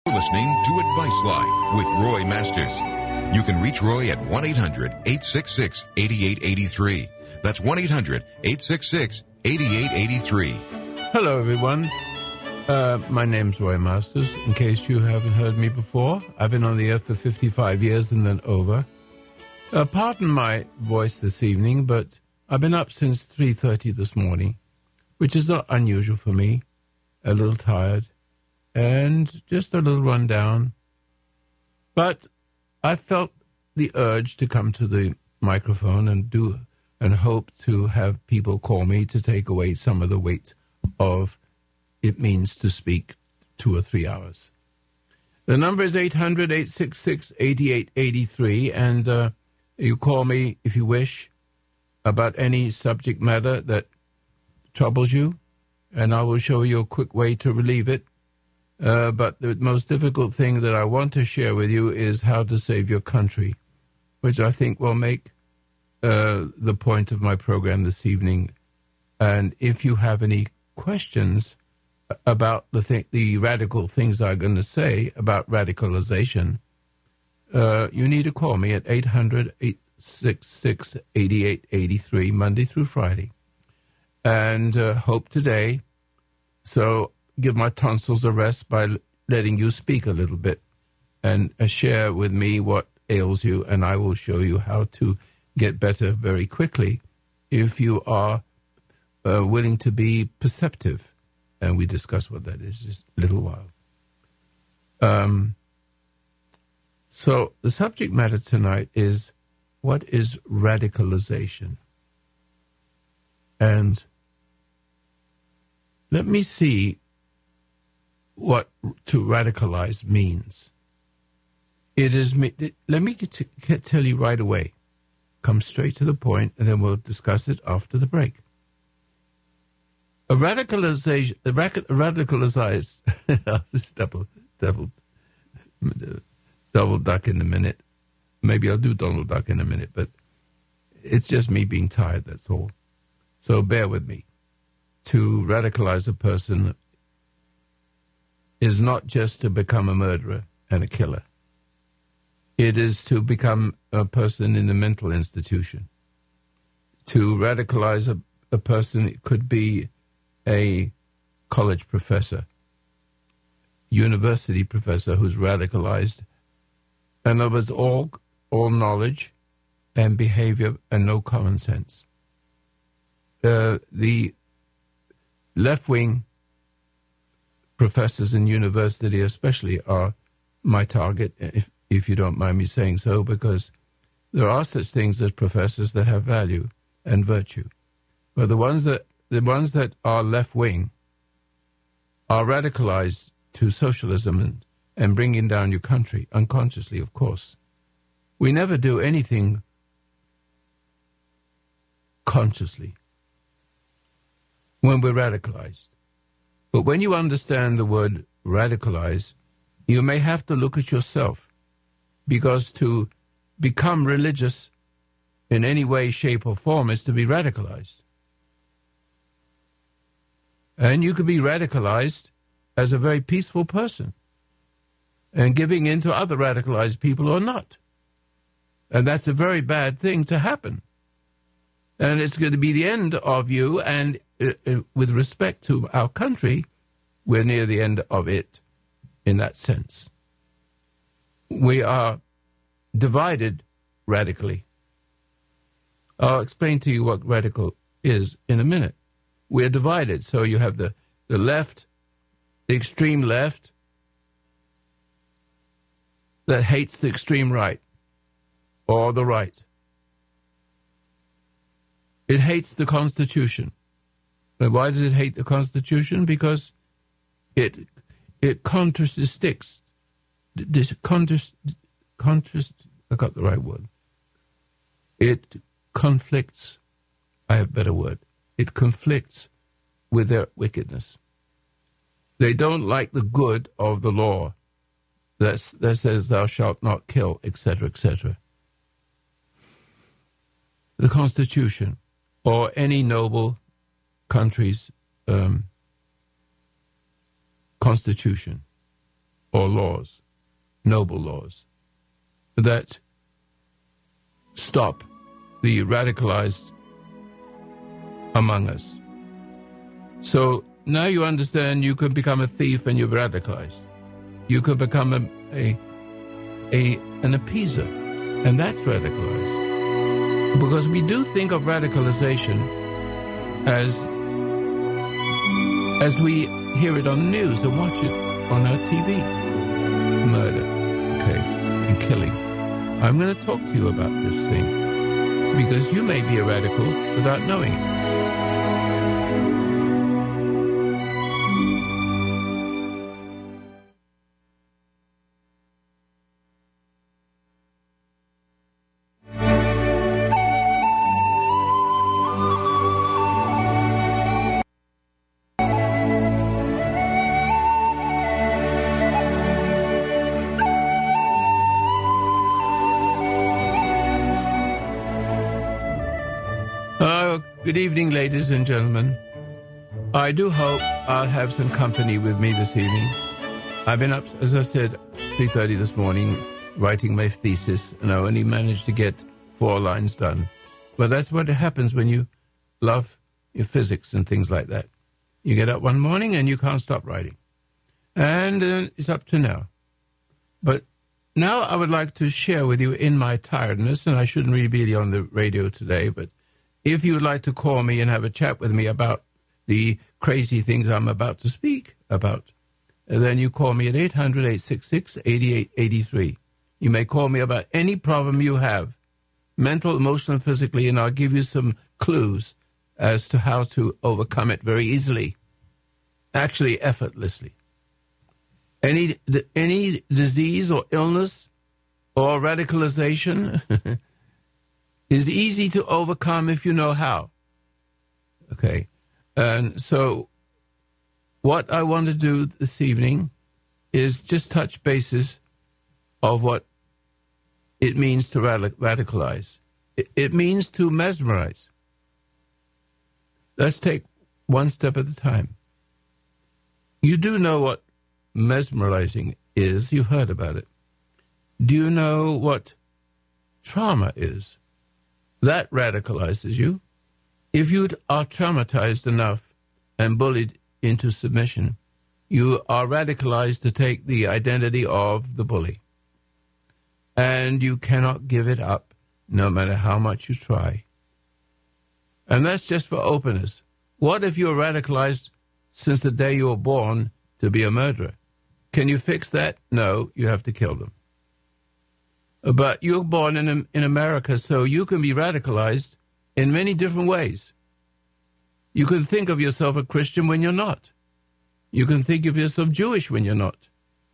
You're listening to Advice Line with Roy Masters. You can reach Roy at 1-800-866-8883. That's 1-800-866-8883. Hello, everyone. My name's Roy Masters. In case you haven't heard me before, I've been on the earth for 55 years and then over. Pardon my voice this evening, but I've been up since 3:30 this morning, which is not unusual for me. A little tired and just a little run down. But I felt the urge to come to the microphone and hope to have people call me to take away some of the weight of it means to speak 2 or 3 hours. The number is 800-866-8883, and you call me if you wish about any subject matter that troubles you, and I will show you a quick way to relieve it. But the most difficult thing that I want to share with you is how to save your country, which I think will make the point of my program this evening. And if you have any questions about the radical things I'm going to say about radicalization, you need to call me at 800-866-8883, Monday through Friday. And hope today, so give my tonsils a rest by letting you speak a little bit and share with me what ails you, and I will show you how to get better very quickly if you are willing to be perceptive. And we discuss what that is just a little while. So the subject matter tonight is, what is radicalization? And let me see what to radicalize means. It is. Let me tell you right away. Come straight to the point, and then we'll discuss it after the break. A radicalized. This double duck in a minute. Maybe I'll do Donald Duck in a minute, but it's just me being tired. That's all. So bear with me. To radicalize a person is not just to become a murderer and a killer. It is to become a person in a mental institution. To radicalize a person, it could be a college professor, university professor who's radicalized. In other words, all knowledge and behavior and no common sense. The left-wing professors in university especially are my target, if you don't mind me saying so, because there are such things as professors that have value and virtue. But the ones that are left-wing are radicalized to socialism and bringing down your country, unconsciously, of course. We never do anything consciously when we're radicalized. But when you understand the word radicalize, you may have to look at yourself, because to become religious in any way, shape, or form is to be radicalized. And you could be radicalized as a very peaceful person and giving in to other radicalized people or not. And that's a very bad thing to happen. And it's going to be the end of you, and with respect to our country, we're near the end of it in that sense. We are divided radically. I'll explain to you what radical is in a minute. We're divided. So you have the left, the extreme left, that hates the extreme right, or the right. It hates the Constitution. And why does it hate the Constitution? Because it contradicts. I got the right word. It conflicts. I have a better word. It conflicts with their wickedness. They don't like the good of the law that says thou shalt not kill, etc., etc. The Constitution, or any noble country's constitution, or laws, noble laws, that stop the radicalized among us. So now you understand you can become a thief and you're radicalized. You can become an appeaser, and that's radicalized. Because we do think of radicalization as we hear it on the news and watch it on our TV. Murder, okay, and killing. I'm going to talk to you about this thing, because you may be a radical without knowing it. Good evening, ladies and gentlemen. I do hope I'll have some company with me this evening. I've been up, as I said, 3:30 this morning, writing my thesis, and I only managed to get 4 lines done. But that's what happens when you love your physics and things like that. You get up one morning and you can't stop writing. And it's up to now. But now I would like to share with you in my tiredness, and I shouldn't really be on the radio today, but if you would like to call me and have a chat with me about the crazy things I'm about to speak about, then you call me at 800-866-8883. You may call me about any problem you have, mental, emotional, and physically, and I'll give you some clues as to how to overcome it very easily, actually effortlessly. Any disease or illness or radicalization is easy to overcome if you know how. Okay. And so what I want to do this evening is just touch bases of what it means to radicalize. It means to mesmerize. Let's take one step at a time. You do know what mesmerizing is. You've heard about it. Do you know what trauma is? That radicalizes you. If you are traumatized enough and bullied into submission, you are radicalized to take the identity of the bully. And you cannot give it up, no matter how much you try. And that's just for openness. What if you're radicalized since the day you were born to be a murderer? Can you fix that? No, you have to kill them. But you're born in America, so you can be radicalized in many different ways. You can think of yourself a Christian when you're not. You can think of yourself Jewish when you're not.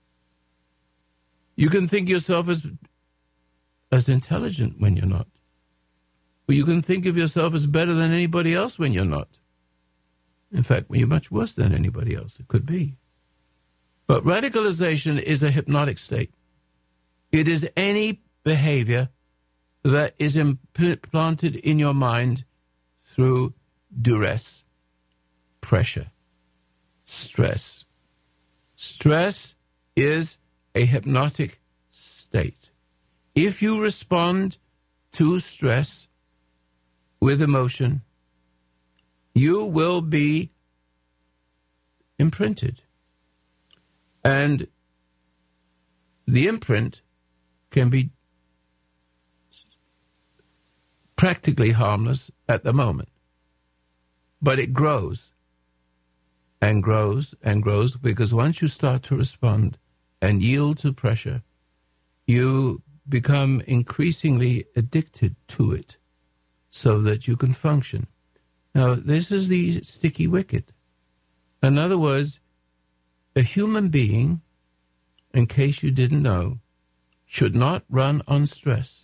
You can think yourself as intelligent when you're not. Or you can think of yourself as better than anybody else when you're not. In fact, when you're much worse than anybody else, it could be. But radicalization is a hypnotic state. It is any behavior that is implanted in your mind through duress, pressure, stress. Stress is a hypnotic state. If you respond to stress with emotion, you will be imprinted. And the imprint can be practically harmless at the moment. But it grows and grows and grows, because once you start to respond and yield to pressure, you become increasingly addicted to it so that you can function. Now, this is the sticky wicket. In other words, a human being, in case you didn't know, should not run on stress.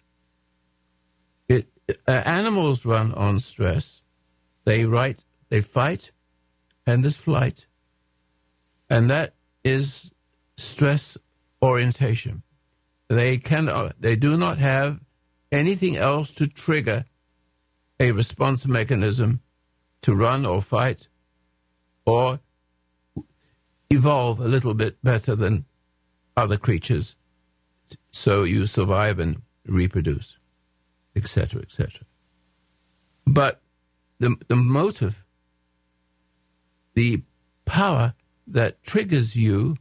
Animals run on stress. They fight, and there's flight. And that is stress orientation. They do not have anything else to trigger a response mechanism to run or fight or evolve a little bit better than other creatures so you survive and reproduce, etc., etc. But the motive, the power that triggers you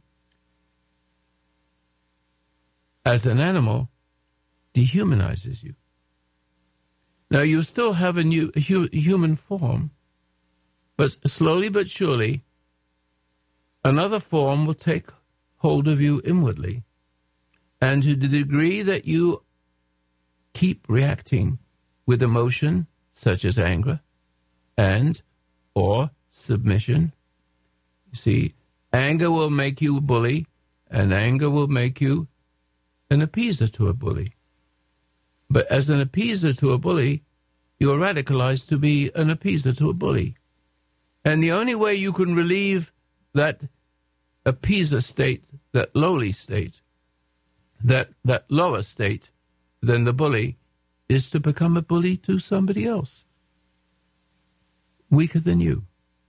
as an animal dehumanizes you. Now, you still have a new human form, but slowly but surely, another form will take hold of you inwardly. And to the degree that you keep reacting with emotion, such as anger and or submission, you see, anger will make you a bully, and anger will make you an appeaser to a bully. But as an appeaser to a bully, you are radicalized to be an appeaser to a bully. And the only way you can relieve that appeaser state, that lowly state, that lower state than the bully, is to become a bully to somebody else, weaker than you.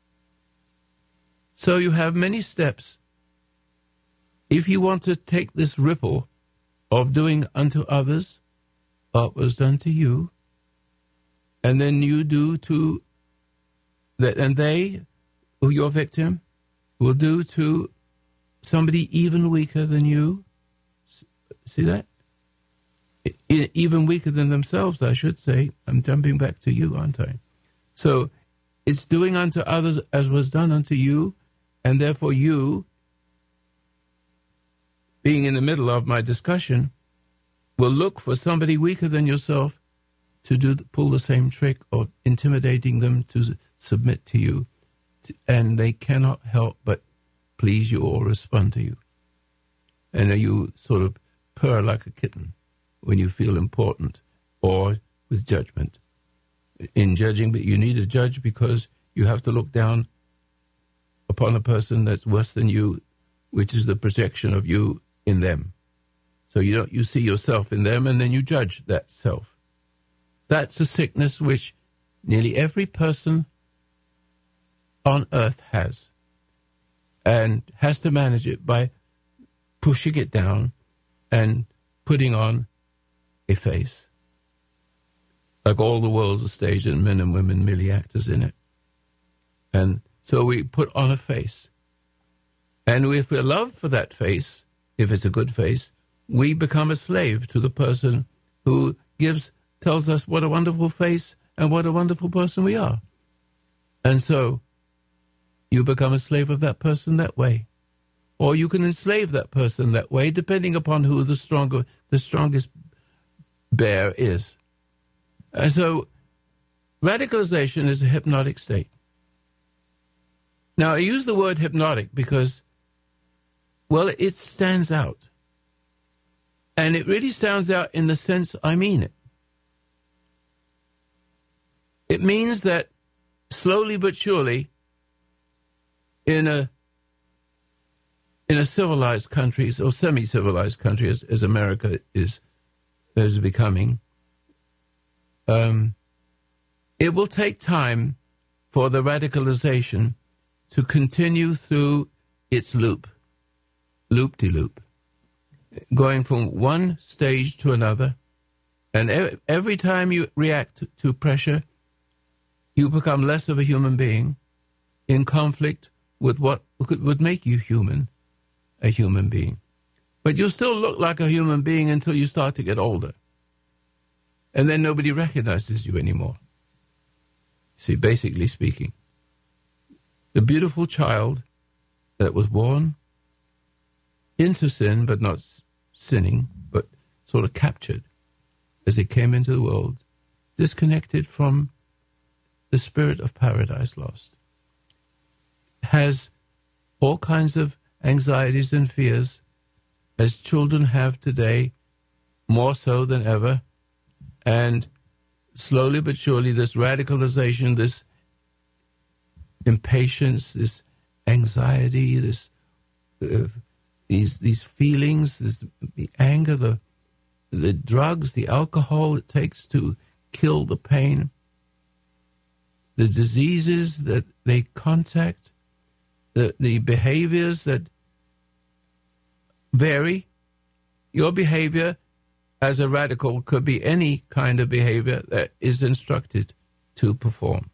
So you have many steps. If you want to take this ripple of doing unto others what was done to you, and then you do to that, and they, who your victim, will do to somebody even weaker than you. See that? Even weaker than themselves, I should say. I'm jumping back to you, aren't I? So it's doing unto others as was done unto you, and therefore you, being in the middle of my discussion, will look for somebody weaker than yourself to pull the same trick of intimidating them to submit to you, and they cannot help but please you or respond to you. And you sort of purr like a kitten when you feel important or with judgment. In judging, but you need a judge because you have to look down upon a person that's worse than you, which is the projection of you in them. So you see yourself in them, and then you judge that self. That's a sickness which nearly every person on earth has, and has to manage it by pushing it down and putting on a face. Like all the world's a stage and men and women merely actors in it. And so we put on a face. And if we're loved for that face, if it's a good face, we become a slave to the person who tells us what a wonderful face and what a wonderful person we are. And so you become a slave of that person that way. Or you can enslave that person that way, depending upon who the strongest bear is. And so radicalization is a hypnotic state. Now, I use the word hypnotic because, well, it stands out. And it really stands out in the sense I mean it. It means that slowly but surely, in a civilized country, or semi-civilized country, as America is becoming, it will take time for the radicalization to continue through its loop-de-loop, going from one stage to another. And every time you react to pressure, you become less of a human being in conflict with what would make you a human being. But you'll still look like a human being until you start to get older. And then nobody recognizes you anymore. See, basically speaking, the beautiful child that was born into sin, but not sinning, but sort of captured as it came into the world, disconnected from the spirit of paradise lost, has all kinds of anxieties and fears, as children have today, more so than ever. And slowly but surely, this radicalization, this impatience, this anxiety, these feelings, the anger, the drugs, the alcohol it takes to kill the pain, the diseases that they contact, the behaviors that vary. Your behavior as a radical could be any kind of behavior that is instructed to perform.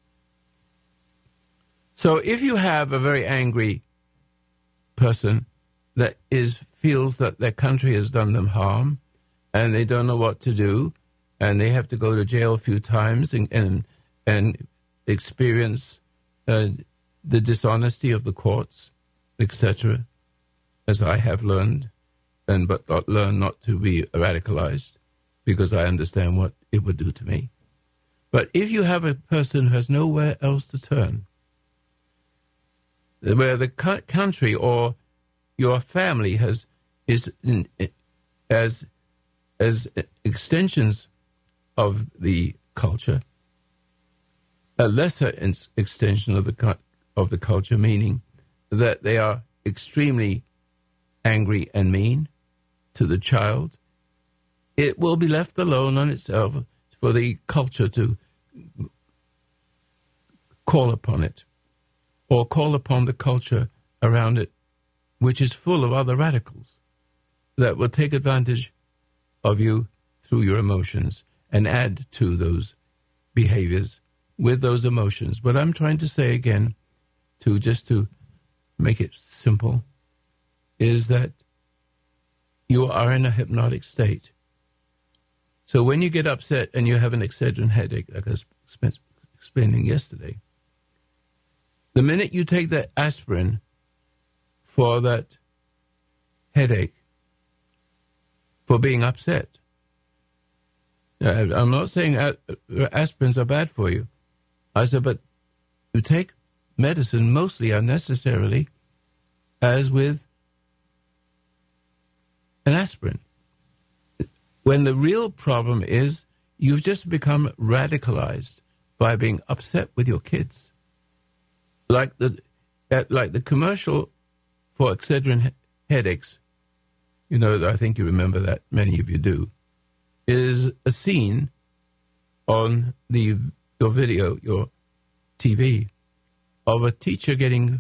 So if you have a very angry person that feels that their country has done them harm and they don't know what to do and they have to go to jail a few times and experience the dishonesty of the courts, etc., as I have learned, but learn not to be radicalized because I understand what it would do to me. But if you have a person who has nowhere else to turn, where the country or your family as extensions of the culture, a lesser extension of the culture, meaning that they are extremely angry and mean to the child, it will be left alone on itself for the culture to call upon it, or call upon the culture around it, which is full of other radicals that will take advantage of you through your emotions and add to those behaviors with those emotions. But I'm trying to say again, just to make it simple, is that you are in a hypnotic state. So when you get upset and you have an Excedrin headache, like I was explaining yesterday, the minute you take that aspirin for that headache, for being upset, I'm not saying aspirins are bad for you. I said, but you take medicine mostly unnecessarily, as with an aspirin. When the real problem is you've just become radicalized by being upset with your kids. Like the commercial for Excedrin headaches, I think you remember that, many of you do, is a scene on your video, your TV, of a teacher getting,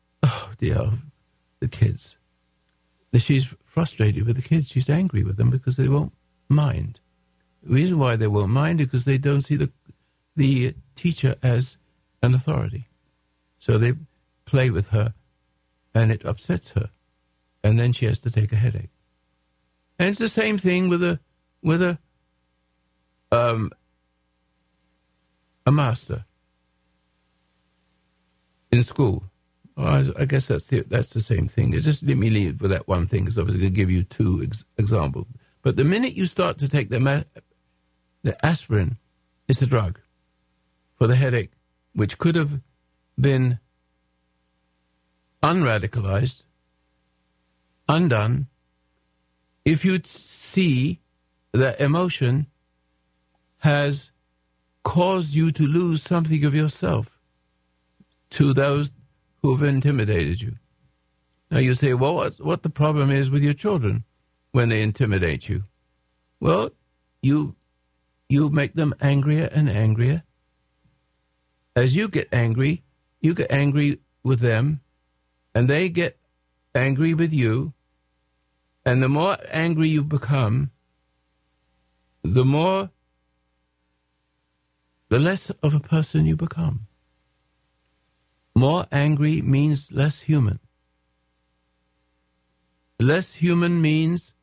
the kids. She's frustrated with the kids. She's angry with them because they won't mind. The reason why they won't mind is because they don't see the teacher as an authority. So they play with her, and it upsets her, and then she has to take a headache. And it's the same thing with a master in school. I guess that's the same thing. Just let me leave with that one thing, because I was going to give you two examples. But the minute you start to take the aspirin, it's a drug for the headache, which could have been unradicalized, undone, if you see that emotion has caused you to lose something of yourself to those who have intimidated you. Now you say, well, what the problem is with your children when they intimidate you? Well, you make them angrier and angrier. As you get angry with them, and they get angry with you, and the more angry you become, the less of a person you become. More angry means less human. Less human means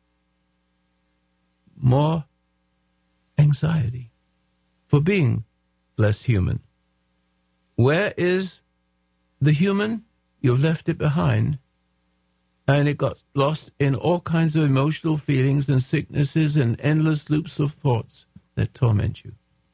more anxiety for being less human. Where is the human? You've left it behind, and it got lost in all kinds of emotional feelings and sicknesses and endless loops of thoughts that torment you.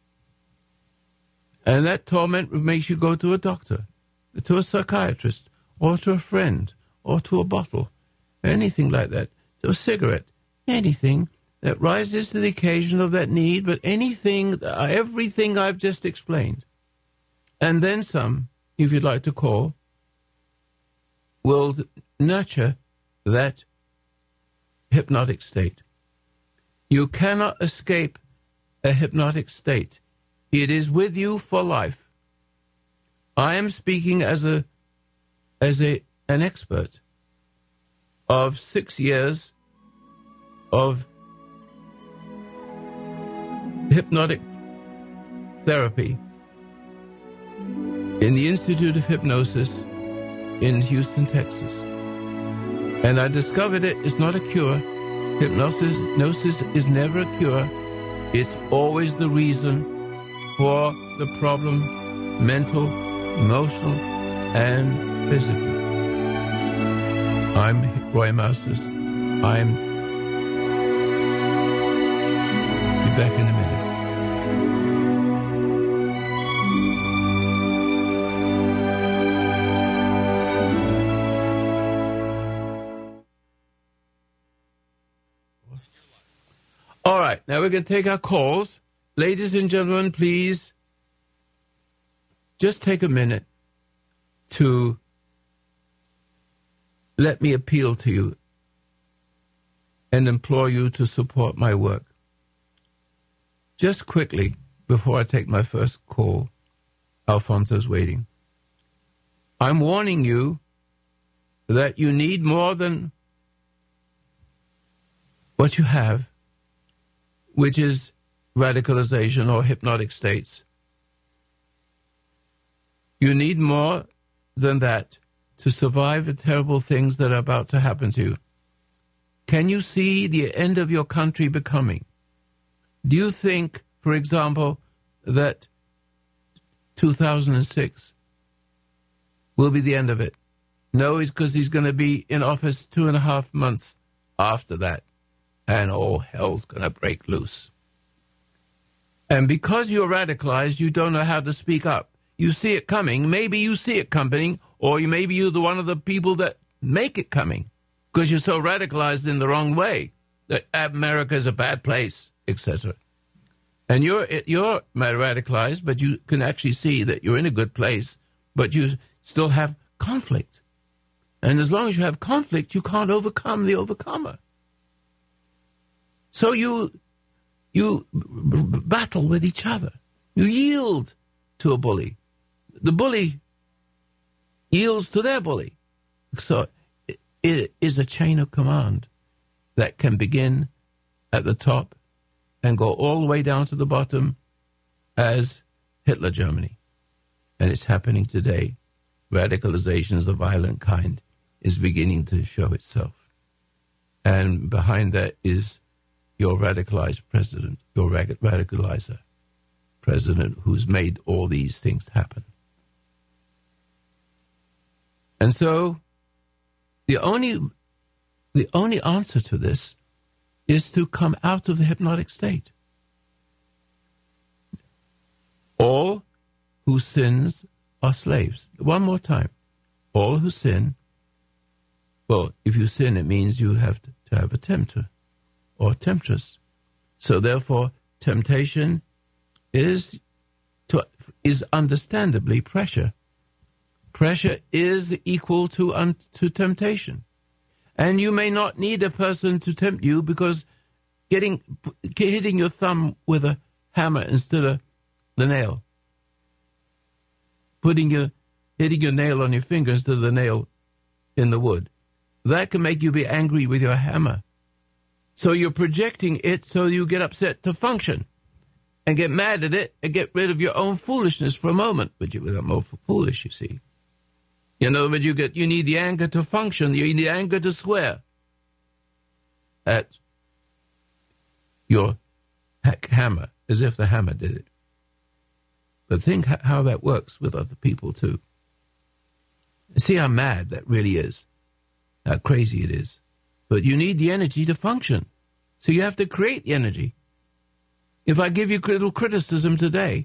And that torment makes you go to a doctor, to a psychiatrist, or to a friend, or to a bottle, anything like that, to a cigarette, anything that rises to the occasion of that need, but everything I've just explained, and then some, if you'd like to call, will nurture that hypnotic state. You cannot escape a hypnotic state. It is with you for life. I am speaking as an expert of 6 years of hypnotic therapy in the Institute of Hypnosis in Houston, Texas. And I discovered it's not a cure. Hypnosis is never a cure. It's always the reason for the problem, mental, emotional, and physical. I'm Roy Masters. Be back in a minute. All right, now we're going to take our calls. Ladies and gentlemen, please just take a minute to let me appeal to you and implore you to support my work. Just quickly, before I take my first call, Alfonso's waiting. I'm warning you that you need more than what you have, which is radicalization or hypnotic states. You need more than that to survive the terrible things that are about to happen to you. Can you see the end of your country becoming? Do you think, for example, that 2006 will be the end of it? No, it's because he's going to be in office 2.5 months after that, and all hell's going to break loose. And because you're radicalized, you don't know how to speak up. You see it coming. Maybe you see it coming, or maybe you're one of the people that make it coming because you're so radicalized in the wrong way that America is a bad place, etc. And you're radicalized, but you can actually see that you're in a good place, but you still have conflict. And as long as you have conflict, you can't overcome the overcomer. So you battle with each other. You yield to a bully. The bully yields to their bully. So it is a chain of command that can begin at the top and go all the way down to the bottom as Hitler Germany. And it's happening today. Radicalization of the violent kind is beginning to show itself. And behind that is your radicalized president, your radicalizer president who's made all these things happen. And so the only answer to this is to come out of the hypnotic state. All who sins are slaves. One more time. All who sin, well, if you sin, it means you have to have a tempter or temptress. So therefore, temptation is understandably pressure. Pressure is equal to temptation. And you may not need a person to tempt you because hitting your thumb with a hammer instead of the nail, hitting your nail on your finger instead of the nail in the wood, that can make you be angry with your hammer. So you're projecting it so you get upset to function and get mad at it and get rid of your own foolishness for a moment. But you become more foolish, you see. In other words, you need the anger to function. You need the anger to swear at your hammer, as if the hammer did it. But think how that works with other people, too. See how mad that really is, how crazy it is. But you need the energy to function. So you have to create the energy. If I give you a little criticism today,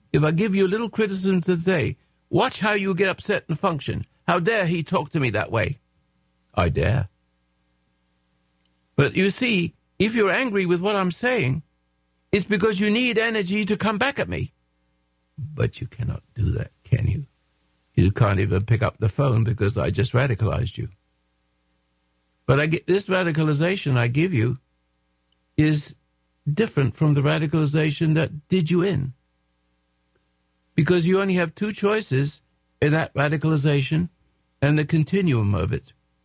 watch how you get upset and function. How dare he talk to me that way? I dare. But you see, if you're angry with what I'm saying, it's because you need energy to come back at me. But you cannot do that, can you? You can't even pick up the phone because I just radicalized you. But this radicalization I give you is different from the radicalization that did you in. Because you only have two choices in that radicalization and the continuum of it.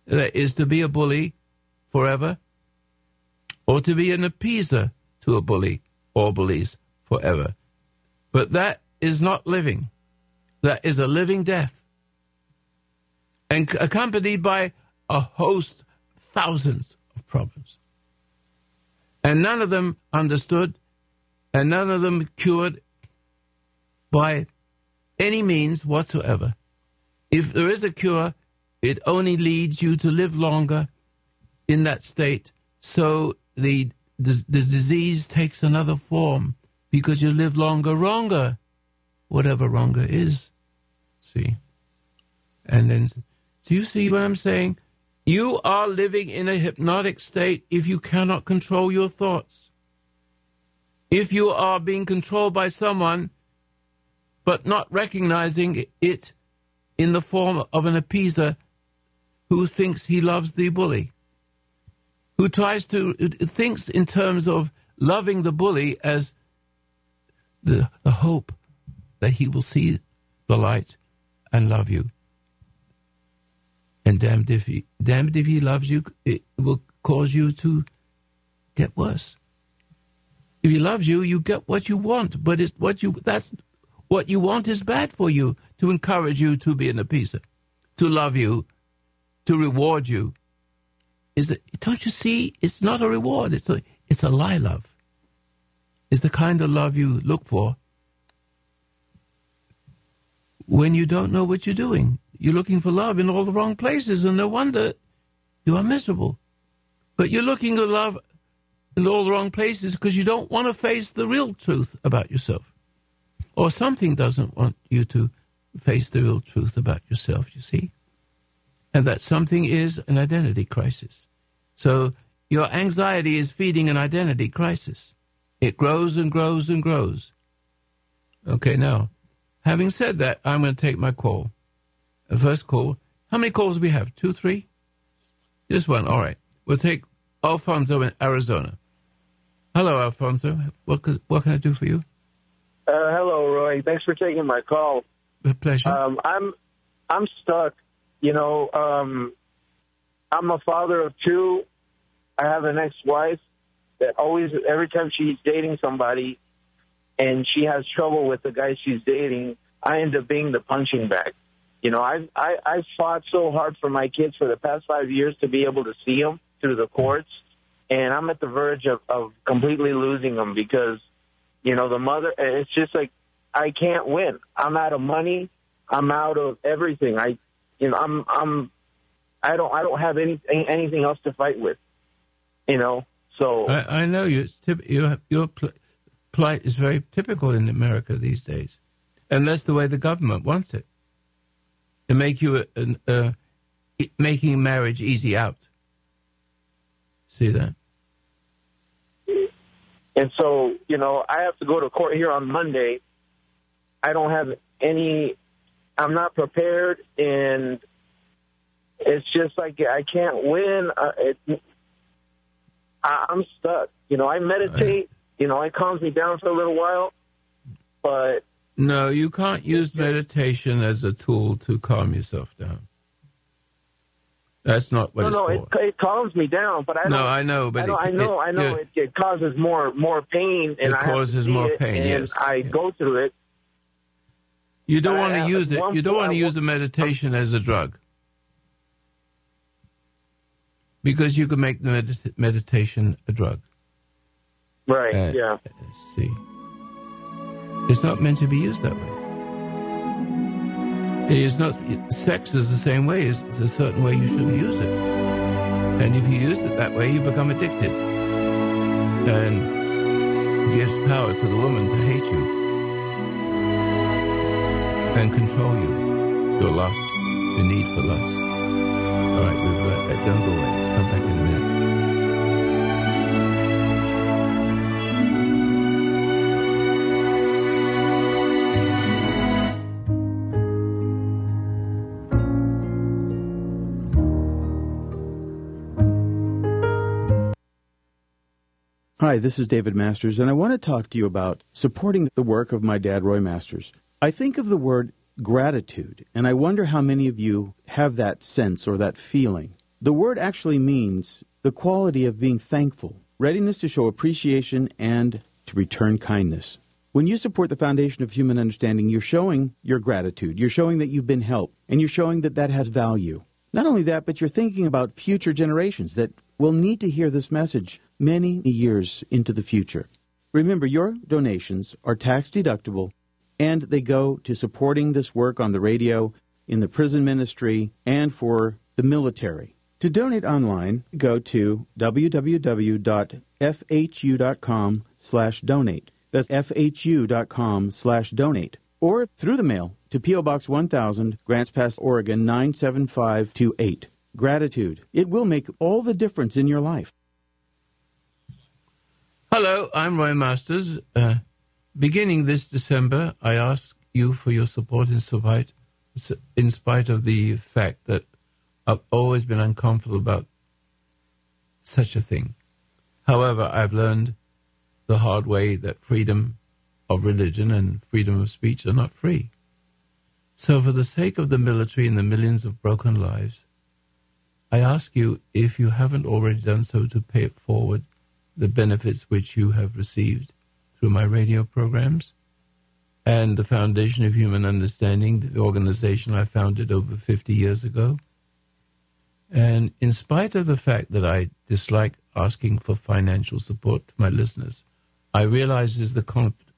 That is to be a bully forever, or to be an appeaser to a bully or bullies forever. But that is not living. That is a living death, and accompanied by a host, thousands of problems. And none of them understood, and none of them cured by any means whatsoever. If there is a cure, it only leads you to live longer in that state, so the disease takes another form, because you live longer, whatever longer is. See? And then, so you see what I'm saying? You are living in a hypnotic state if you cannot control your thoughts. If you are being controlled by someone, but not recognizing it in the form of an appeaser who thinks he loves the bully, who thinks in terms of loving the bully as the hope that he will see the light and love you. And damned if he loves you, it will cause you to get worse. If he loves you, you get what you want, but that's what you want is bad for you, to encourage you to be an appeaser, to love you, to reward you. Don't you see? It's not a reward. It's a lie love. It's the kind of love you look for when you don't know what you're doing. You're looking for love in all the wrong places, and no wonder you are miserable. But you're looking for love in all the wrong places because you don't want to face the real truth about yourself. Or something doesn't want you to face the real truth about yourself, you see? And that something is an identity crisis. So your anxiety is feeding an identity crisis. It grows and grows and grows. Okay, now, having said that, I'm going to take my call. The first call. How many calls do we have? 2, 3? Just one. All right. We'll take Alfonso in Arizona. Hello, Alfonso. What can I do for you? Hello, Roy. Thanks for taking my call. A pleasure. I'm stuck. You know, I'm a father of 2. I have an ex-wife that always, every time she's dating somebody and she has trouble with the guy she's dating, I end up being the punching bag. You know, I've fought so hard for my kids for the past 5 years to be able to see them through the courts, and I'm at the verge of completely losing them because, you know, the mother, it's just like I can't win. I'm out of money. I'm out of everything. I don't have anything else to fight with. You know, so I know your plight is very typical in America these days, and that's the way the government wants it. To make you making marriage easy out. See that? And so, you know, I have to go to court here on Monday. I don't have I'm not prepared, and it's just like I can't win. I'm stuck. You know, I meditate. You know, it calms me down for a little while, but... No, you can't use meditation as a tool to calm yourself down. That's not what it's for. It calms me down, but I don't. No, I know, but I know. It causes more pain, and it causes more pain. Yes, I go through it. You don't want to use it. You don't want to use the meditation as a drug, because you can make the meditation a drug. Right. Yeah. See. It's not meant to be used that way. It's not. Sex is the same way. It's a certain way you shouldn't use it. And if you use it that way, you become addicted. And it gives power to the woman to hate you and control you. Your lust, your need for lust. All right, don't go away. Come back in a minute. Hi, this is David Masters, and I want to talk to you about supporting the work of my dad, Roy Masters. I think of the word gratitude, and I wonder how many of you have that sense or that feeling. The word actually means the quality of being thankful, readiness to show appreciation, and to return kindness. When you support the Foundation of Human Understanding, you're showing your gratitude. You're showing that you've been helped, and you're showing that that has value. Not only that, but you're thinking about future generations that will need to hear this message many years into the future. Remember, your donations are tax-deductible, and they go to supporting this work on the radio, in the prison ministry, and for the military. To donate online, go to www.fhu.com/donate. That's fhu.com/donate. Or through the mail to P.O. Box 1000, Grants Pass, Oregon 97528. Gratitude. It will make all the difference in your life. Hello, I'm Roy Masters. Beginning this December, I ask you for your support in spite of the fact that I've always been uncomfortable about such a thing. However, I've learned the hard way that freedom of religion and freedom of speech are not free. So for the sake of the military and the millions of broken lives, I ask you, if you haven't already done so, to pay it forward, the benefits which you have received through my radio programs and the Foundation of Human Understanding, the organization I founded over 50 years ago. And in spite of the fact that I dislike asking for financial support to my listeners, I realize there's the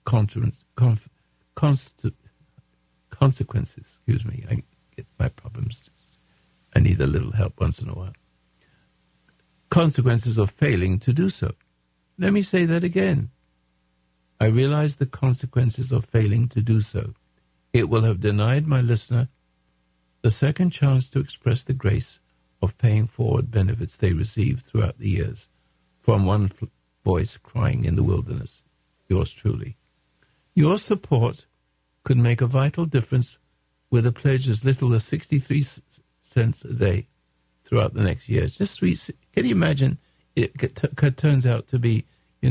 consequences. Excuse me, I get my problems. I need a little help once in a while. Consequences of failing to do so. Let me say that again. I realize the consequences of failing to do so. It will have denied my listener the second chance to express the grace of paying forward benefits they received throughout the years from one voice crying in the wilderness. Yours truly. Your support could make a vital difference with a pledge as little as 63 cents a day throughout the next year. Just can you imagine? It turns out to be,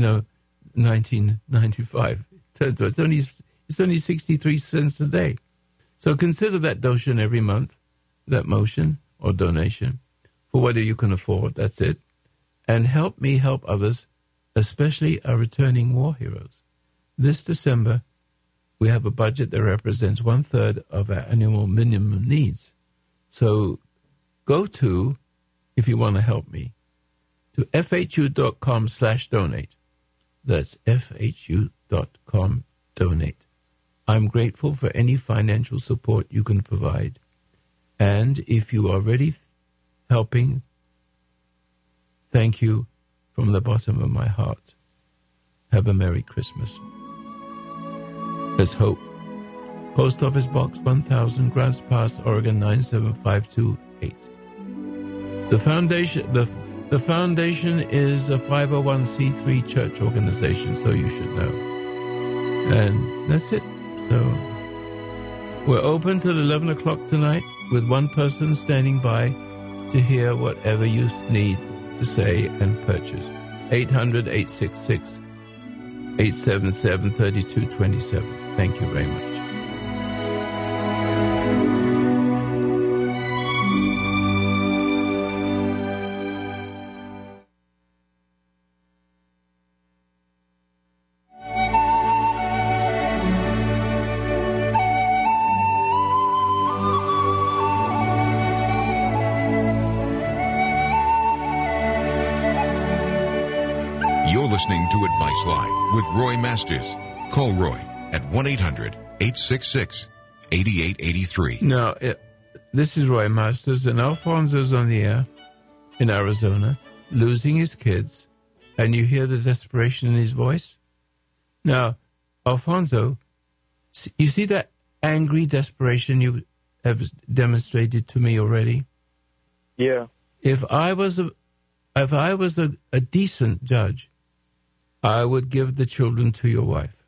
1995. Turns out it's only 63 cents a day. So consider that donation every month, that motion or donation, for whatever you can afford. That's it, and help me help others, especially our returning war heroes. This December, we have a budget that represents 1/3 of our annual minimum needs. So go to, if you want to help me, to fhu.com/donate. That's fhu.com/donate. I'm grateful for any financial support you can provide. And if you are already helping, thank you from the bottom of my heart. Have a Merry Christmas. Let's hope. Post Office Box 1000, Grants Pass, Oregon 97528. The foundation is a 501c3 church organization, so you should know. And that's it. So we're open till 11 o'clock tonight with one person standing by to hear whatever you need to say and purchase. 800-866-877-3227. Thank you very much. Listening to Advice Line with Roy Masters. Call Roy at 1-800-866-8883. Now, this is Roy Masters, and Alfonso's on the air in Arizona, losing his kids, and you hear the desperation in his voice? Now, Alfonso, you see that angry desperation you have demonstrated to me already? Yeah. If I was a decent judge, I would give the children to your wife.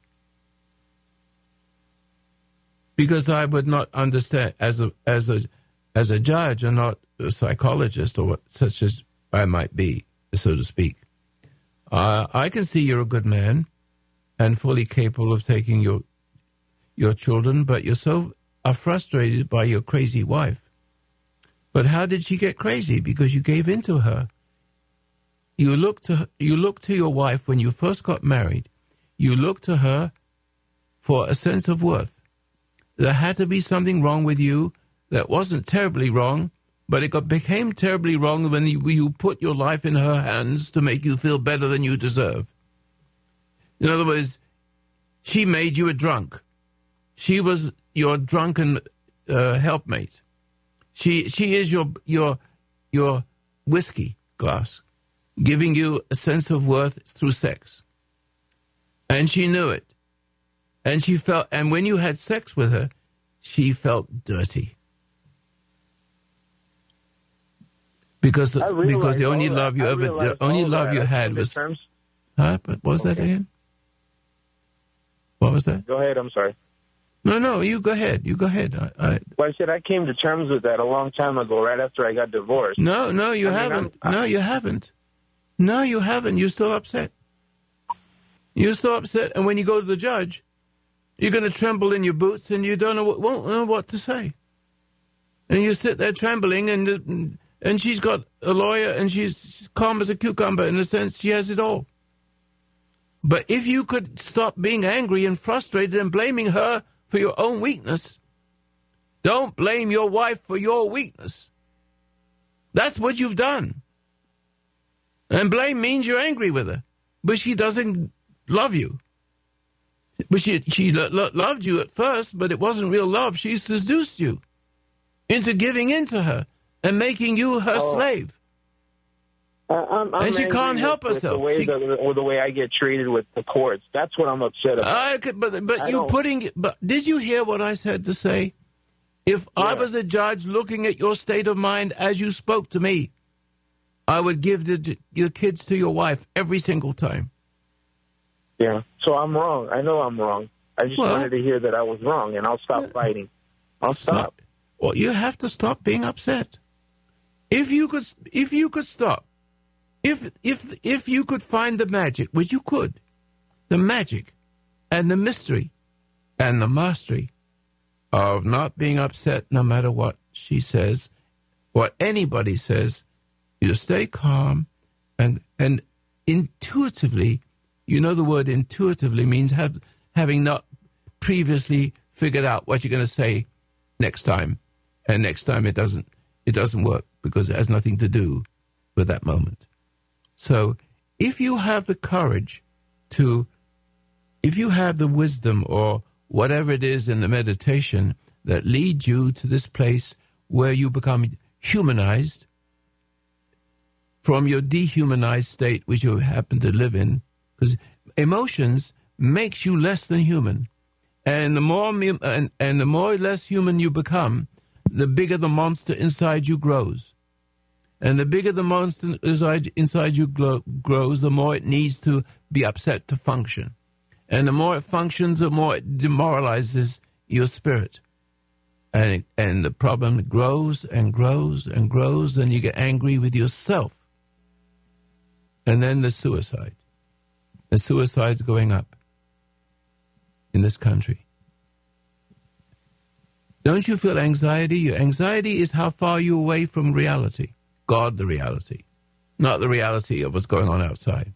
Because I would not understand, as a judge and not a psychologist or such as I might be, so to speak. I can see you're a good man and fully capable of taking your children, but you're so frustrated by your crazy wife But how did she get crazy? Because you gave in to her. You look to your wife when you first got married. You looked to her for a sense of worth. There had to be something wrong with you that wasn't terribly wrong, but it became terribly wrong when you put your life in her hands to make you feel better than you deserve. In other words, she made you a drunk. She was your drunken helpmate. She is your whiskey glass, giving you a sense of worth through sex. And she knew it. And when you had sex with her, she felt dirty. Because the only love you had was... Huh? But what was that again? What was that? Go ahead, I'm sorry. No, you go ahead. Well, I said I came to terms with that a long time ago, right after I got divorced. No, you haven't. No, you haven't. You're still upset. And when you go to the judge, you're going to tremble in your boots and you won't know what to say. And you sit there trembling, and she's got a lawyer, and she's calm as a cucumber. In a sense, she has it all. But if you could stop being angry and frustrated and blaming her for your own weakness, don't blame your wife for your weakness. That's what you've done. And blame means you're angry with her. But she doesn't love you. But she loved you at first, but it wasn't real love. She seduced you into giving in to her and making you her slave. And she can't help herself. With the way I get treated with the courts. That's what I'm upset about. But did you hear what I said to say? If I was a judge looking at your state of mind as you spoke to me, I would give your kids to your wife every single time. Yeah, so I'm wrong. I know I'm wrong. I just wanted to hear that I was wrong, and I'll stop fighting. I'll stop. Well, you have to stop being upset. If you could stop, if you could find the magic, which you could, the magic and the mystery and the mastery of not being upset no matter what she says, what anybody says, you stay calm and intuitively. You know the word intuitively means having not previously figured out what you're going to say next time. And next time it doesn't work because it has nothing to do with that moment. So if you have the courage if you have the wisdom or whatever it is in the meditation that leads you to this place where you become humanized from your dehumanized state which you happen to live in, because emotions makes you less than human, and the more less human you become, the bigger the monster inside you grows, and the bigger the monster inside you grows, the more it needs to be upset to function, and the more it functions, the more it demoralizes your spirit, and the problem grows and grows and grows, and you get angry with yourself, and then there's suicide. The suicide's going up in this country. Don't you feel anxiety? Your anxiety is how far you're away from reality. God, the reality. Not the reality of what's going on outside.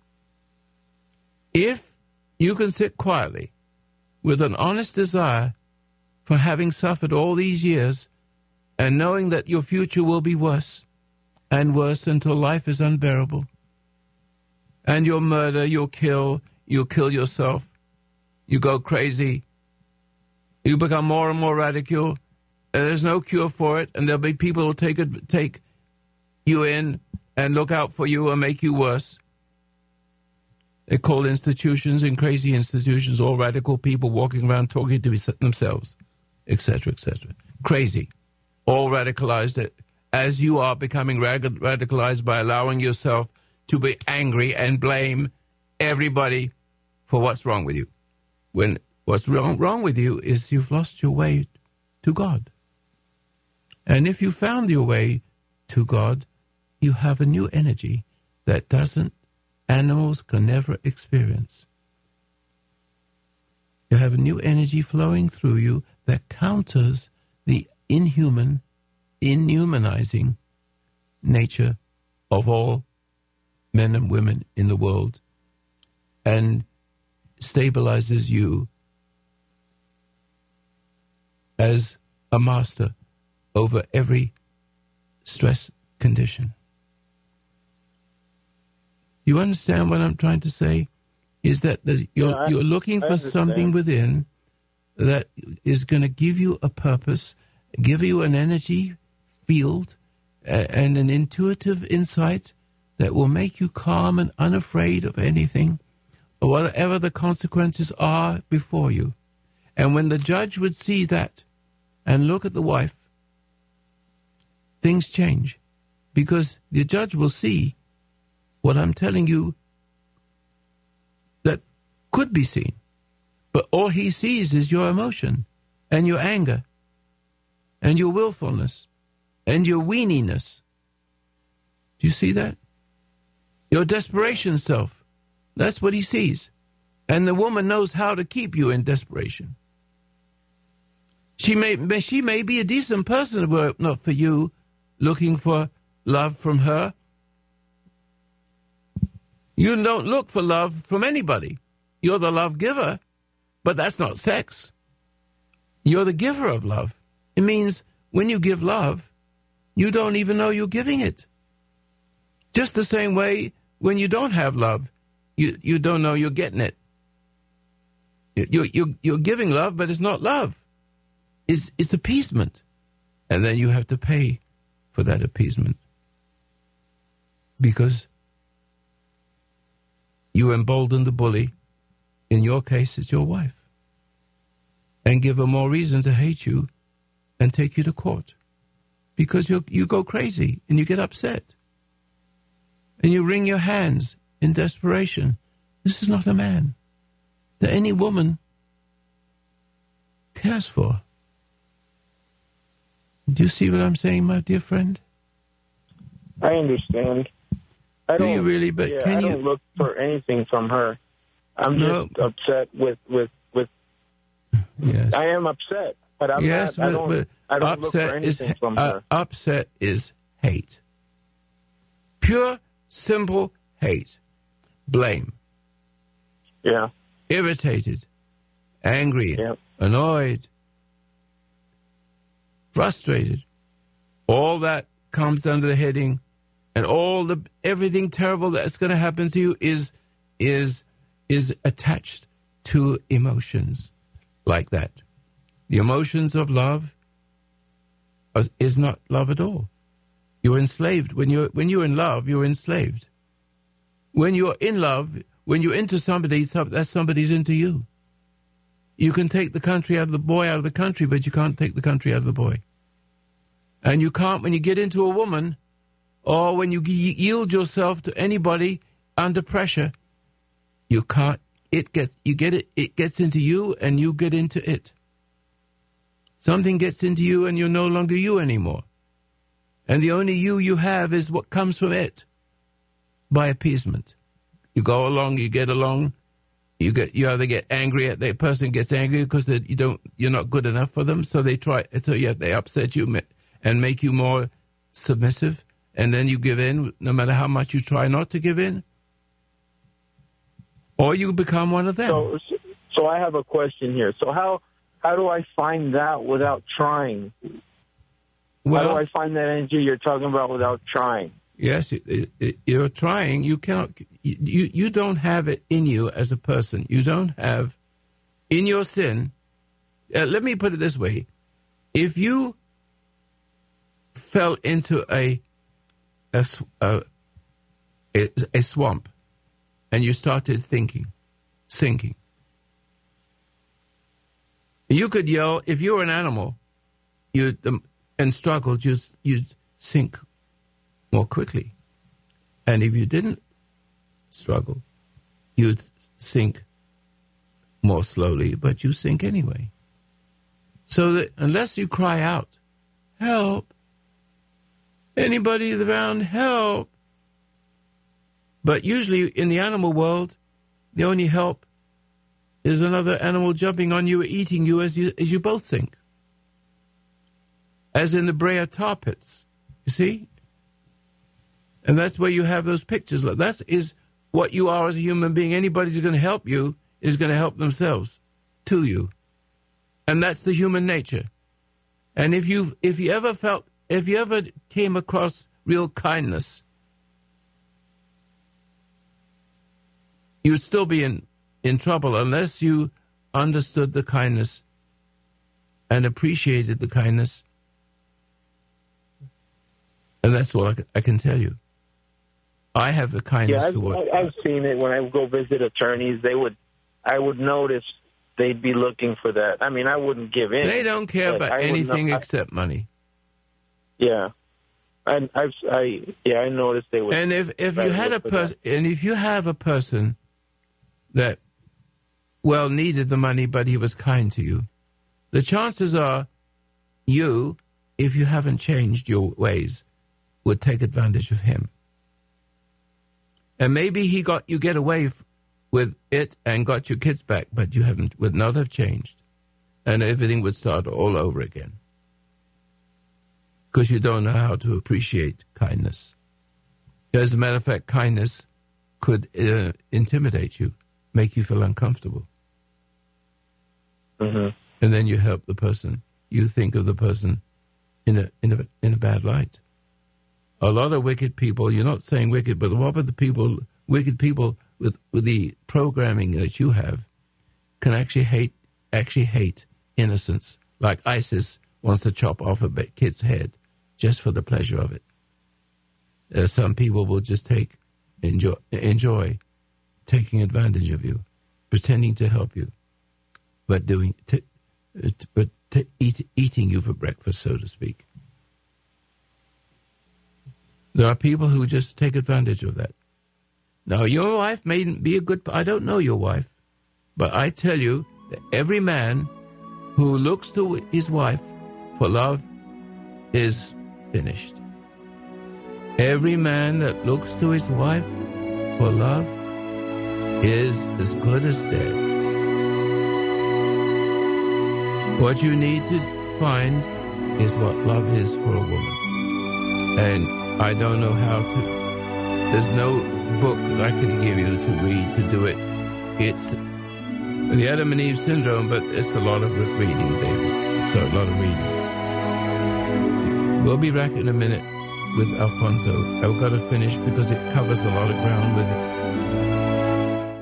If you can sit quietly with an honest desire for having suffered all these years and knowing that your future will be worse and worse until life is unbearable, and you'll murder, you'll kill yourself, you go crazy, you become more and more radical, and there's no cure for it, and there'll be people who'll take you in and look out for you and make you worse. They're called institutions and crazy institutions, all radical people walking around talking to themselves, etc., etc. Crazy, all radicalized, as you are becoming radicalized by allowing yourself to be angry and blame everybody for what's wrong with you. When what's wrong with you is you've lost your way to God. And if you found your way to God, you have a new energy that animals can never experience. You have a new energy flowing through you that counters the inhuman inhumanizing nature of all men and women in the world and stabilizes you as a master over every stress condition. You understand what I'm trying to say? Is that you're looking for something within that is going to give you a purpose, give you an energy field, and an intuitive insight that will make you calm and unafraid of anything, or whatever the consequences are before you. And when the judge would see that and look at the wife, things change, because the judge will see what I'm telling you that could be seen. But all he sees is your emotion and your anger and your willfulness and your weeniness. Do you see that? Your desperation self. That's what he sees. And the woman knows how to keep you in desperation. She may be a decent person, were it not for you looking for love from her. You don't look for love from anybody. You're the love giver, but that's not sex. You're the giver of love. It means when you give love, you don't even know you're giving it. Just the same way when you don't have love, you don't know you're getting it. You're giving love, but it's not love. It's appeasement. And then you have to pay for that appeasement. Because you embolden the bully. In your case, it's your wife. And give her more reason to hate you and take you to court. Because you go crazy and you get upset. And you wring your hands in desperation. This is not a man that any woman cares for. Do you see what I'm saying, my dear friend? I understand. Do you really? But can you? I don't look for anything from her. I'm just upset with. Yes. I am upset, but I'm not. I don't look for anything from her. Upset is hate. Pure, simple hate. Blame. Yeah. Irritated. Angry. Yeah. Annoyed. Frustrated. All that comes under the heading, and everything terrible that's going to happen to you is attached to emotions like that. The emotions of love is not love at all. You're enslaved. When you're in love, you're enslaved. When you're in love, when you're into somebody, that somebody's into you. You can take the country out of the boy out of the country, but you can't take the country out of the boy. And you can't when you get into a woman, or when you yield yourself to anybody under pressure. You can't. It gets into you, and you get into it. Something gets into you, and you're no longer you anymore. And the only you have is what comes from it, by appeasement. You go along, you get along. You either get angry at the person gets angry because you're not good enough for them, so they upset you and make you more submissive, and then you give in no matter how much you try not to give in. Or you become one of them. So I have a question here. So how do I find that without trying? How do I find that energy you're talking about without trying? Yes, you're trying. You cannot. You don't have it in you as a person. You don't have in your sin. Let me put it this way: if you fell into a swamp, and you started sinking. You could yell, if you were an animal, and struggled, you'd sink more quickly. And if you didn't struggle, you'd sink more slowly, but you sink anyway. So that unless you cry out, help, anybody around, help. But usually in the animal world, the only help is another animal jumping on you, eating you as you both sink. as in the Brea tar pits. You see? And that's where you have those pictures. That is what you are as a human being. Anybody who's going to help you is going to help themselves to you. And that's the human nature. And if you ever came across real kindness, you'd still be in trouble unless you understood the kindness and appreciated the kindness. And that's all I can tell you. I have the kindness to work. I've seen it when I go visit attorneys. I would notice they'd be looking for that. I mean, I wouldn't give in. They don't care about anything except money. Yeah, I noticed they would. And if you had a person, and if you have a person that needed the money, but he was kind to you, the chances are you, if you haven't changed your ways, would take advantage of him. And maybe you get away with it and got your kids back, but you would not have changed. And everything would start all over again. Because you don't know how to appreciate kindness. As a matter of fact, kindness could intimidate you, make you feel uncomfortable. Mm-hmm. And then you help the person. You think of the person in a bad light. A lot of wicked people, you're not saying wicked, but what about the wicked people with the programming that you have can actually hate innocence. Like ISIS wants to chop off a kid's head just for the pleasure of it. Some people will just enjoy taking advantage of you, pretending to help you, but eating you for breakfast, so to speak. There are people who just take advantage of that. Now, your wife may be I don't know your wife, but I tell you that every man who looks to his wife for love is finished. Every man that looks to his wife for love is as good as dead. What you need to find is what love is for a woman. And I don't know how to. There's no book that I can give you to read to do it. It's the Adam and Eve syndrome, but it's a lot of reading, David. So a lot of reading. We'll be back in a minute with Alfonso. I've got to finish because it covers a lot of ground with it.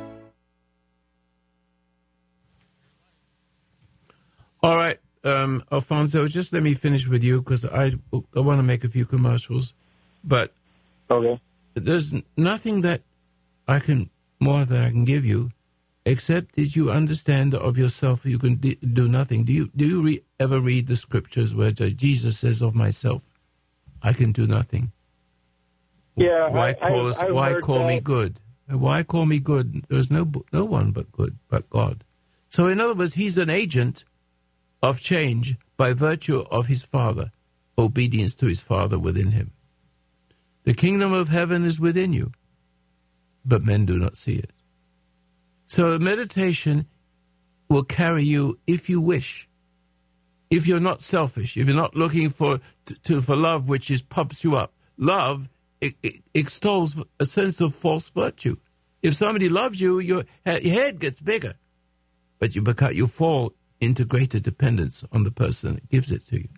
All right, Alfonso, just let me finish with you because I want to make a few commercials. But okay. There's nothing that I can give you, except that you understand of yourself you can do nothing. Do you ever read the scriptures where Jesus says of myself, I can do nothing? Yeah. Why call me good? Why call me good? There's no one but good, but God. So in other words, he's an agent of change by virtue of his Father, obedience to his Father within him. The kingdom of heaven is within you, but men do not see it. So meditation will carry you if you wish. If you're not selfish, if you're not looking for love which pumps you up. Love extols a sense of false virtue. If somebody loves you, your head gets bigger, but you fall into greater dependence on the person that gives it to you.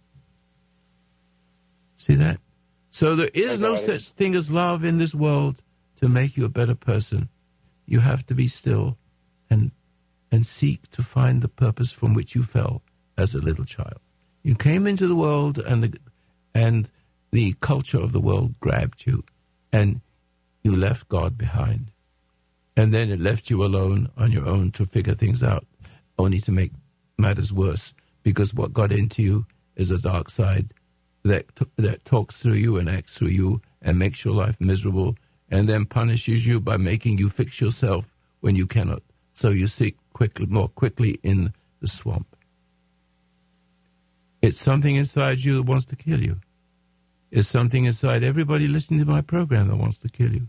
See that? So there is no such thing as love in this world to make you a better person. You have to be still and seek to find the purpose from which you fell as a little child. You came into the world and the culture of the world grabbed you and you left God behind. And then it left you alone on your own to figure things out, only to make matters worse, because what got into you is a dark side that talks through you and acts through you and makes your life miserable and then punishes you by making you fix yourself when you cannot. So you sink more quickly in the swamp. It's something inside you that wants to kill you. It's something inside everybody listening to my program that wants to kill you.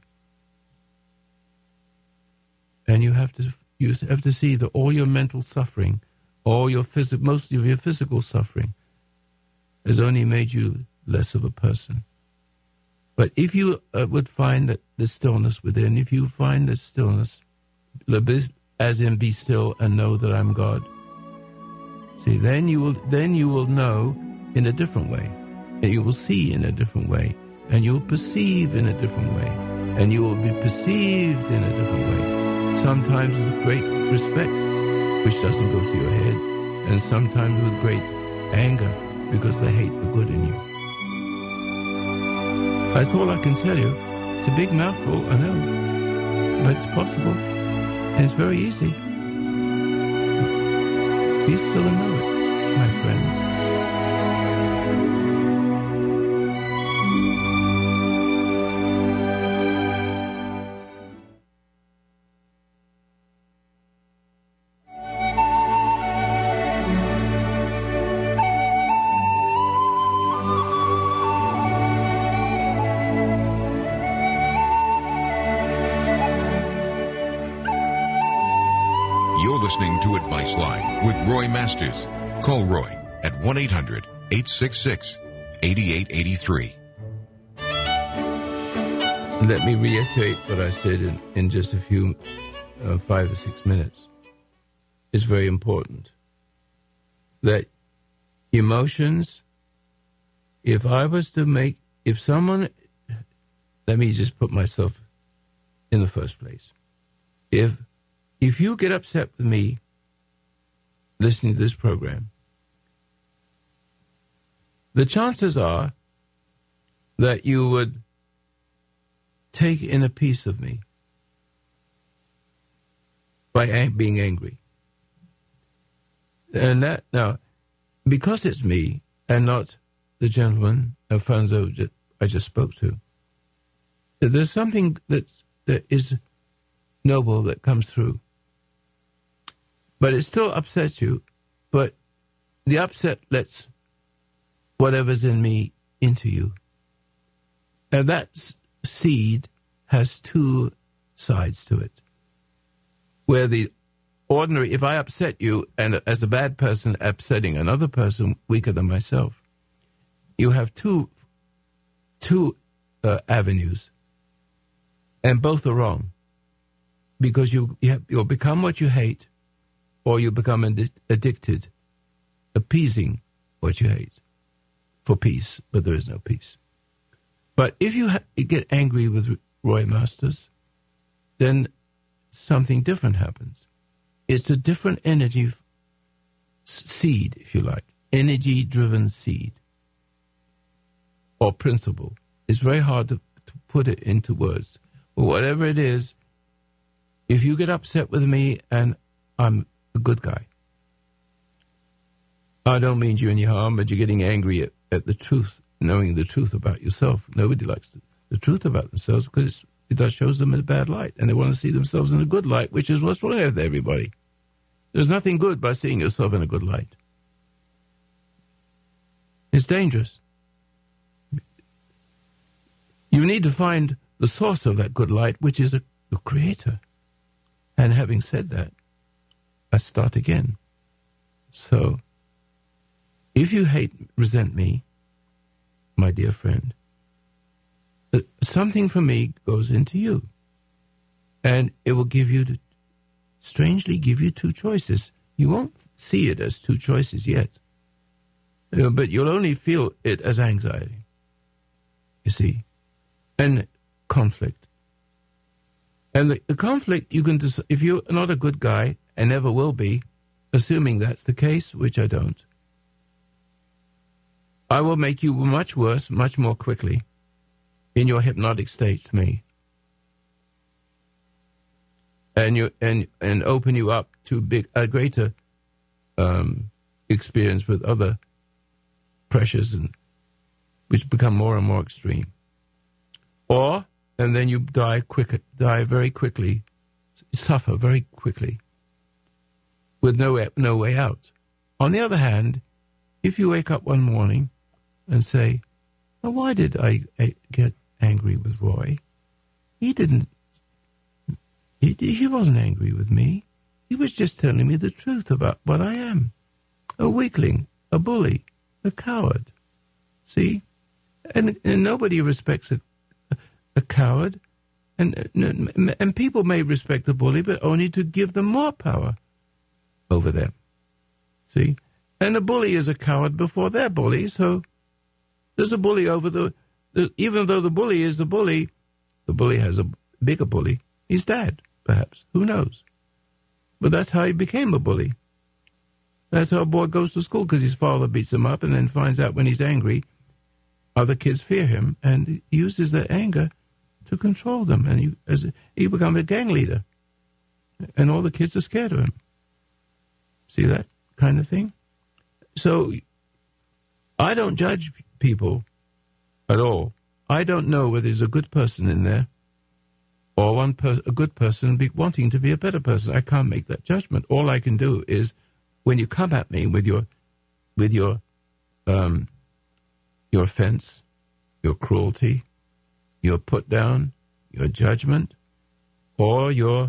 And you have to see that all your mental suffering, most of your physical suffering, has only made you less of a person. But if you would find that the stillness within, if you find the stillness, as in be still and know that I'm God, see, then you will know in a different way, and you will see in a different way, and you will perceive in a different way, and you will be perceived in a different way. Sometimes with great respect, which doesn't go to your head, and sometimes with great anger, because they hate the good in you. That's all I can tell you. It's a big mouthful, I know, but it's possible, and it's very easy. Be still and know it, my friends. Listening to Advice Line with Roy Masters. Call Roy at 1-800-866-8883. Let me reiterate what I said in just a few 5 or 6 minutes. It's very important that emotions, if someone, let me just put myself in the first place. If you get upset with me listening to this program, the chances are that you would take in a piece of me by being angry. And that, now, because it's me and not the gentleman, Alfonso, that I just spoke to, there's something that is noble that comes through. But it still upsets you, but the upset lets whatever's in me into you. And that seed has two sides to it. Where the ordinary, if I upset you, and as a bad person upsetting another person weaker than myself, you have two avenues, and both are wrong. Because you'll become what you hate, or you become addicted, appeasing what you hate for peace, but there is no peace. But if you get angry with Roy Masters, then something different happens. It's a different energy seed, if you like, energy-driven seed or principle. It's very hard to put it into words. But whatever it is, if you get upset with me and I'm a good guy, I don't mean you any harm, but you're getting angry at the truth, knowing the truth about yourself. Nobody likes the truth about themselves because it shows them in a bad light, and they want to see themselves in a good light, which is what's wrong with everybody. There's nothing good by seeing yourself in a good light. It's dangerous. You need to find the source of that good light, which is the Creator. And having said that, I start again. So, if you resent me, my dear friend, something from me goes into you. And it will strangely give you two choices. You won't see it as two choices yet. But you'll only feel it as anxiety. You see? And conflict. And the conflict, you can decide, if you're not a good guy, and never will be, assuming that's the case, which I don't, I will make you much worse, much more quickly, in your hypnotic state to me. And open you up to a greater experience with other pressures, which become more and more extreme. And then you die very quickly, suffer very quickly, with no way out. On the other hand, if you wake up one morning and say, well, why did I get angry with Roy? He wasn't angry with me. He was just telling me the truth about what I am. A weakling, a bully, a coward. See? And nobody respects a coward. And people may respect the bully, but only to give them more power over them. See? And the bully is a coward before they're bully, so there's a bully over even though the bully is the bully has a bigger bully. His dad, perhaps. Who knows? But that's how he became a bully. That's how a boy goes to school, because his father beats him up and then finds out when he's angry, other kids fear him, and he uses that anger to control them. And he becomes a gang leader. And all the kids are scared of him. See that kind of thing? So I don't judge people at all. I don't know whether there's a good person in there or a good person wanting to be a better person. I can't make that judgment. All I can do is, when you come at me with your offense, your cruelty, your put down, your judgment, or your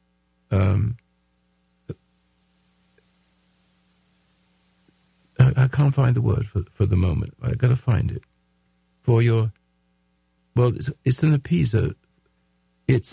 I can't find the word for the moment. I got to find it. For your, well, it's an appeaser. It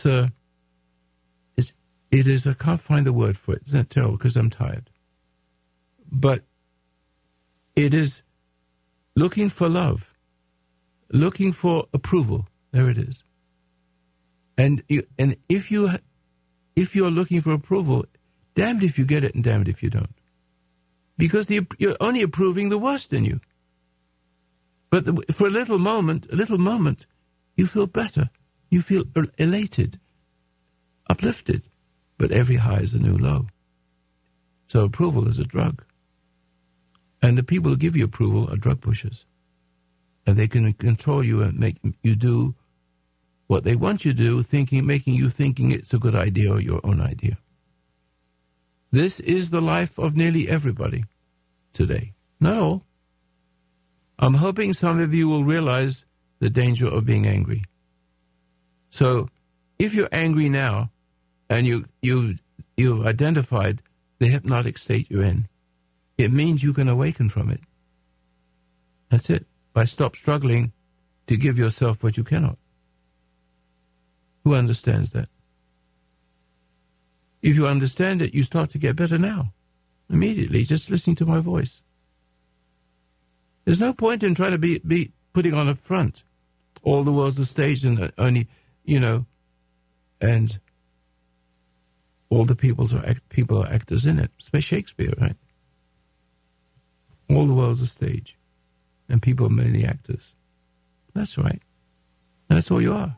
is. I can't find the word for it. Isn't that terrible? Because I'm tired. But it is looking for love, looking for approval. There it is. And if you're looking for approval, damned if you get it and damned if you don't, because you're only approving the worst in you. But for a little moment, you feel better. You feel elated, uplifted. But every high is a new low. So approval is a drug. And the people who give you approval are drug pushers. And they can control you and make you do what they want you to do, making you thinking it's a good idea or your own idea. This is the life of nearly everybody today. Not all. I'm hoping some of you will realize the danger of being angry. So if you're angry now and you've identified the hypnotic state you're in, it means you can awaken from it. That's it. By stop struggling to give yourself what you cannot. Who understands that? If you understand it, you start to get better now. Immediately, just listening to my voice. There's no point in trying to be putting on a front. All the world's a stage and only, and all the people are actors in it. It's Shakespeare, right? All the world's a stage, and people are mainly actors. That's right. That's all you are.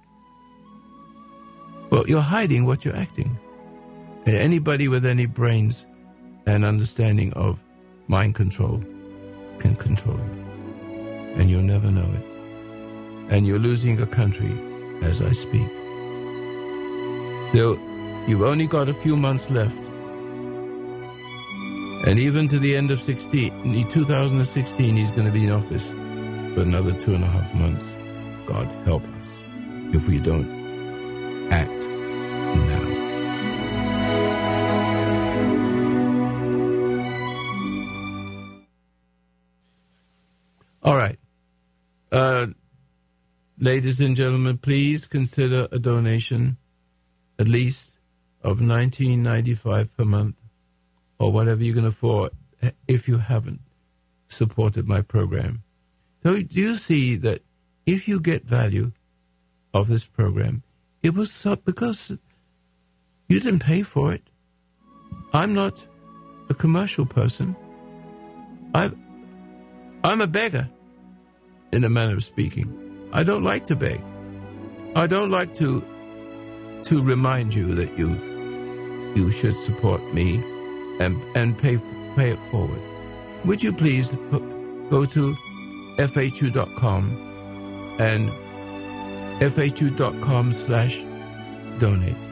Well, you're hiding what you're acting. And anybody with any brains and understanding of mind control can control you. And you'll never know it. And you're losing a country as I speak. So you've only got a few months left. And even to the end of 2016, he's going to be in office for another 2.5 months. God help us if we don't act now. All right. Ladies and gentlemen, please consider a donation at least of $19.95 per month, or whatever you can afford, if you haven't supported my program. So do you see that if you get value of this program, it was because you didn't pay for it. I'm not a commercial person. I'm a beggar, in a manner of speaking. I don't like to beg. I don't like to remind you that you should support me and pay it forward. Would you please go to FHU.com and FHU.com/donate.